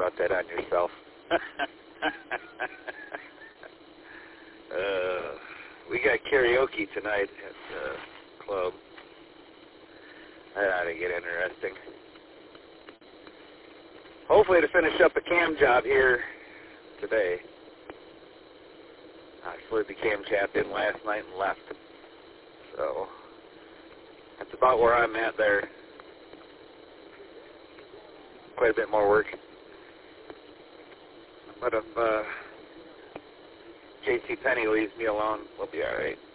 brought that on yourself. We got karaoke tonight at the club. That ought to get interesting. Hopefully to finish up a cam job here today. I slid the cam shaft in last night and left. So that's about where I'm at there. Quite a bit more work. But if J.C. Penney leaves me alone, we'll be all right.